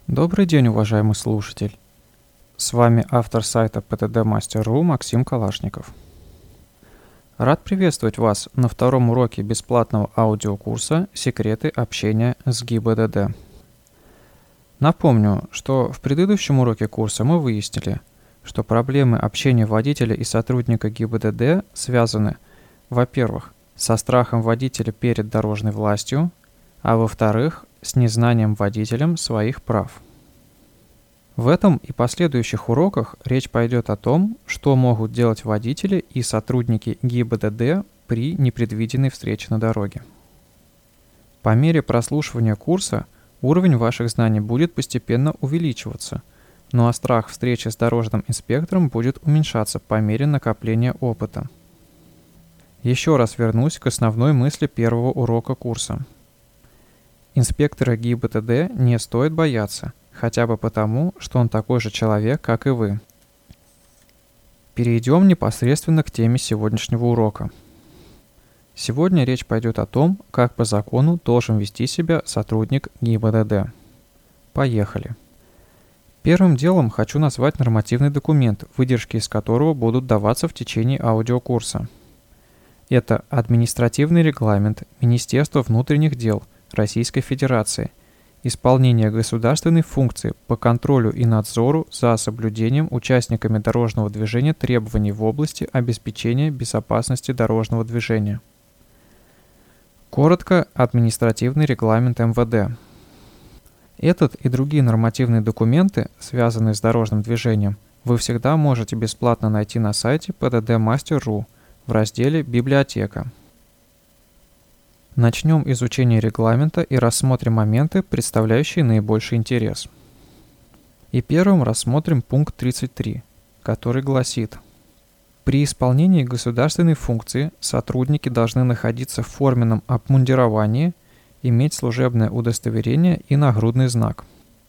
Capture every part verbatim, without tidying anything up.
Добрый день, уважаемый слушатель! С вами автор сайта пэ тэ дэ мастер точка ру Максим Калашников. Рад приветствовать вас на втором уроке бесплатного аудиокурса «Секреты общения с ГИБДД». Напомню, что в предыдущем уроке курса мы выяснили, что проблемы общения водителя и сотрудника ГИБДД связаны, во-первых, со страхом водителя перед дорожной властью, а во-вторых, с незнанием водителем своих прав. В этом и последующих уроках речь пойдет о том, что могут делать водители и сотрудники ГИБДД при непредвиденной встрече на дороге. По мере прослушивания курса уровень ваших знаний будет постепенно увеличиваться, ну а страх встречи с дорожным инспектором будет уменьшаться по мере накопления опыта. Еще раз вернусь к основной мысли первого урока курса. Инспектора ГИБДД не стоит бояться, хотя бы потому, что он такой же человек, как и вы. Перейдем непосредственно к теме сегодняшнего урока. Сегодня речь пойдет о том, как по закону должен вести себя сотрудник ГИБДД. Поехали. Первым делом хочу назвать нормативный документ, выдержки из которого будут даваться в течение аудиокурса. Это административный регламент Министерства внутренних дел Российской Федерации, исполнение государственной функции по контролю и надзору за соблюдением участниками дорожного движения требований в области обеспечения безопасности дорожного движения. Коротко, административный регламент эм вэ дэ. Этот и другие нормативные документы, связанные с дорожным движением, вы всегда можете бесплатно найти на сайте пэ тэ дэ мастер точка ру в разделе «Библиотека». Начнем изучение регламента и рассмотрим моменты, представляющие наибольший интерес. И первым рассмотрим пункт тридцать три, который гласит: при исполнении государственной функции сотрудники должны находиться в форменном обмундировании, иметь служебное удостоверение и нагрудный знак.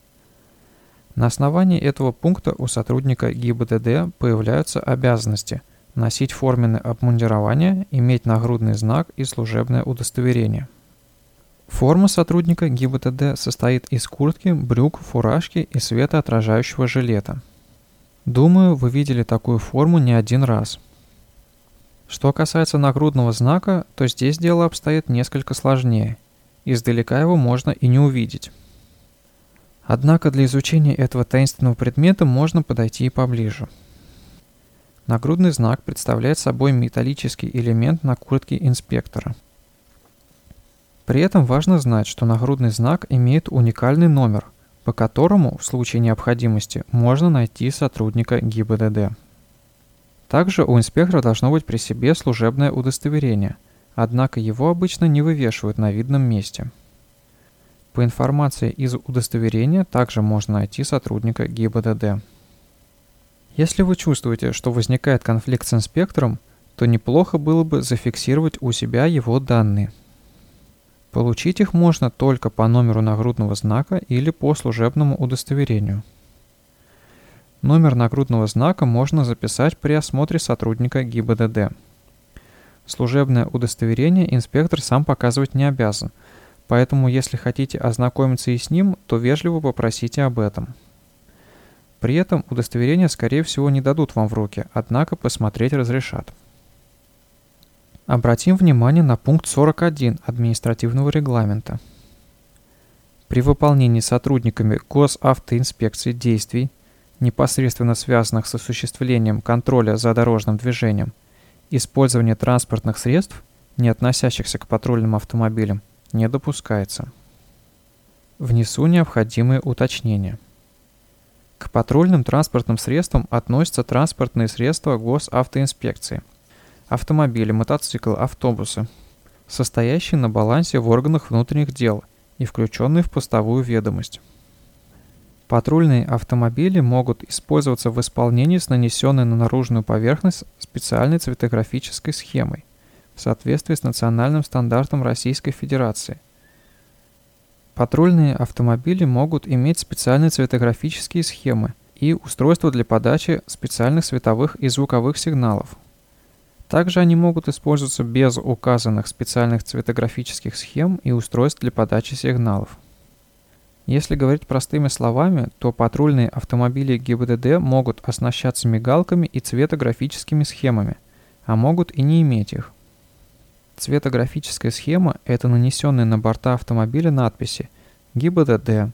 На основании этого пункта у сотрудника ГИБДД появляются обязанности носить форменное обмундирование, иметь нагрудный знак и служебное удостоверение. Форма сотрудника ГИБДД состоит из куртки, брюк, фуражки и светоотражающего жилета. Думаю, вы видели такую форму не один раз. Что касается нагрудного знака, то здесь дело обстоит несколько сложнее. Издалека его можно и не увидеть. Однако для изучения этого таинственного предмета можно подойти и поближе. Нагрудный знак представляет собой металлический элемент на куртке инспектора. При этом важно знать, что нагрудный знак имеет уникальный номер, по которому в случае необходимости можно найти сотрудника ГИБДД. Также у инспектора должно быть при себе служебное удостоверение, однако его обычно не вывешивают на видном месте. По информации из удостоверения также можно найти сотрудника ГИБДД. Если вы чувствуете, что возникает конфликт с инспектором, то неплохо было бы зафиксировать у себя его данные. Получить их можно только по номеру нагрудного знака или по служебному удостоверению. Номер нагрудного знака можно записать при осмотре сотрудника ГИБДД. Служебное удостоверение инспектор сам показывать не обязан, поэтому если хотите ознакомиться и с ним, то вежливо попросите об этом. При этом удостоверение, скорее всего, не дадут вам в руки, однако посмотреть разрешат. Обратим внимание на пункт сорок один административного регламента. При выполнении сотрудниками госавтоинспекции действий, непосредственно связанных с осуществлением контроля за дорожным движением, использование транспортных средств, не относящихся к патрульным автомобилям, не допускается. Внесу необходимые уточнения. К патрульным транспортным средствам относятся транспортные средства госавтоинспекции, автомобили, мотоциклы, автобусы, состоящие на балансе в органах внутренних дел и включенные в постовую ведомость. Патрульные автомобили могут использоваться в исполнении с нанесенной на наружную поверхность специальной цветографической схемой в соответствии с национальным стандартом Российской Федерации. Патрульные автомобили могут иметь специальные цветографические схемы и устройства для подачи специальных световых и звуковых сигналов. Также они могут использоваться без указанных специальных цветографических схем и устройств для подачи сигналов. Если говорить простыми словами, то патрульные автомобили ГИБДД могут оснащаться мигалками и цветографическими схемами, а могут и не иметь их. Цветографическая схема – это нанесенные на борта автомобиля надписи ГИБДД,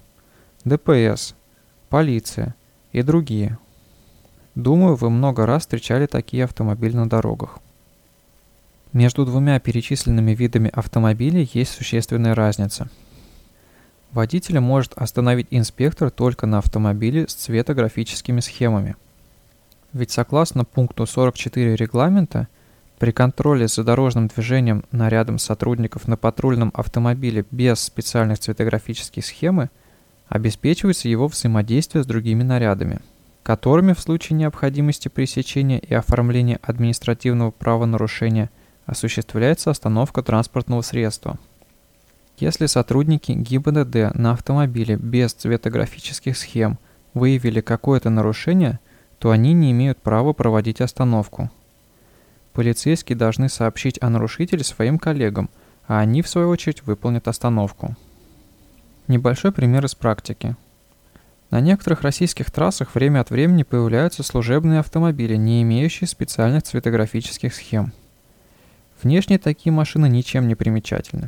ДПС, полиция и другие. Думаю, вы много раз встречали такие автомобили на дорогах. Между двумя перечисленными видами автомобилей есть существенная разница. Водителя может остановить инспектор только на автомобиле с цветографическими схемами. Ведь согласно пункту сорок четыре регламента, при контроле за дорожным движением нарядом сотрудников на патрульном автомобиле без специальных цветографических схемы обеспечивается его взаимодействие с другими нарядами, которыми в случае необходимости пресечения и оформления административного правонарушения осуществляется остановка транспортного средства. Если сотрудники ГИБДД на автомобиле без цветографических схем выявили какое-то нарушение, то они не имеют права проводить остановку. Полицейские должны сообщить о нарушителе своим коллегам, а они, в свою очередь, выполнят остановку. Небольшой пример из практики. На некоторых российских трассах время от времени появляются служебные автомобили, не имеющие специальных цветографических схем. Внешне такие машины ничем не примечательны.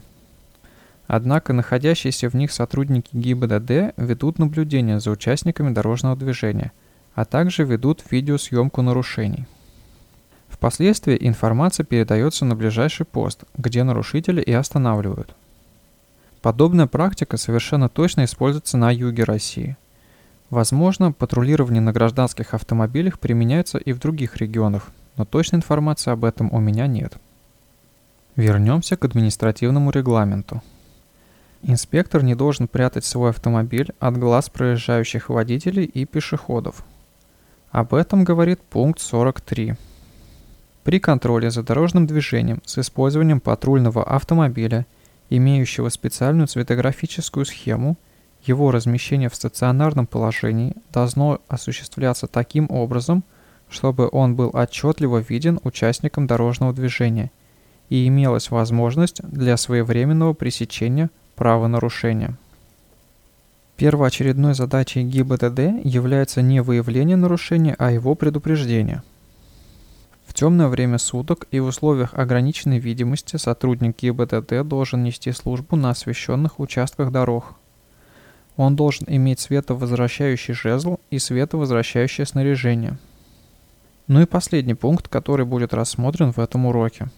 Однако находящиеся в них сотрудники ГИБДД ведут наблюдение за участниками дорожного движения, а также ведут видеосъемку нарушений. Впоследствии информация передается на ближайший пост, где нарушители и останавливают. Подобная практика совершенно точно используется на юге России. Возможно, патрулирование на гражданских автомобилях применяется и в других регионах, но точной информации об этом у меня нет. Вернемся к административному регламенту. Инспектор не должен прятать свой автомобиль от глаз проезжающих водителей и пешеходов. Об этом говорит пункт сорок три. При контроле за дорожным движением с использованием патрульного автомобиля, имеющего специальную цветографическую схему, его размещение в стационарном положении должно осуществляться таким образом, чтобы он был отчетливо виден участникам дорожного движения и имелась возможность для своевременного пресечения правонарушения. Первоочередной задачей ГИБДД является не выявление нарушения, а его предупреждение. В темное время суток и в условиях ограниченной видимости сотрудник ГИБДД должен нести службу на освещенных участках дорог. Он должен иметь световозвращающий жезл и световозвращающее снаряжение. Ну и последний пункт, который будет рассмотрен в этом уроке.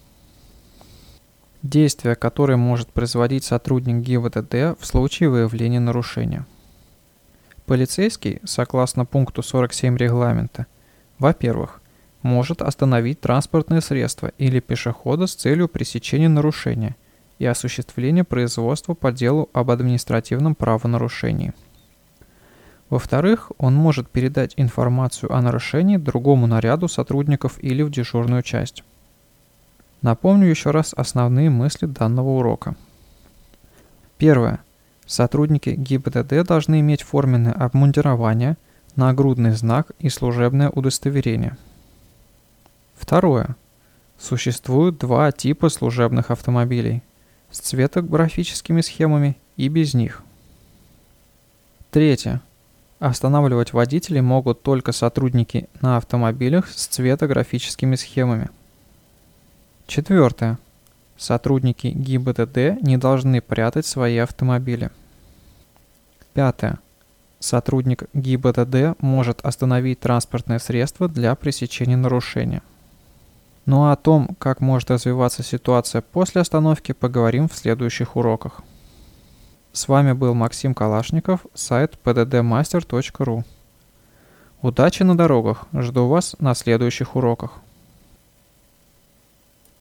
Действия, которые может производить сотрудник ГИБДД в случае выявления нарушения. Полицейский, согласно пункту сорок семь регламента, во-первых, может остановить транспортное средство или пешехода с целью пресечения нарушения и осуществления производства по делу об административном правонарушении. Во-вторых, он может передать информацию о нарушении другому наряду сотрудников или в дежурную часть. Напомню еще раз основные мысли данного урока. Первое. Сотрудники ГИБДД должны иметь форменное обмундирование, нагрудный знак и служебное удостоверение. Второе. Существует два типа служебных автомобилей – с цветографическими схемами и без них. Третье. Останавливать водителей могут только сотрудники на автомобилях с цветографическими схемами. Четвертое. Сотрудники ГИБДД не должны прятать свои автомобили. Пятое. Сотрудник ГИБДД может остановить транспортное средство для пресечения нарушения. Ну а о том, как может развиваться ситуация после остановки, поговорим в следующих уроках. С вами был Максим Калашников, сайт пэ дэ дэ мастер точка ру. Удачи на дорогах, жду вас на следующих уроках.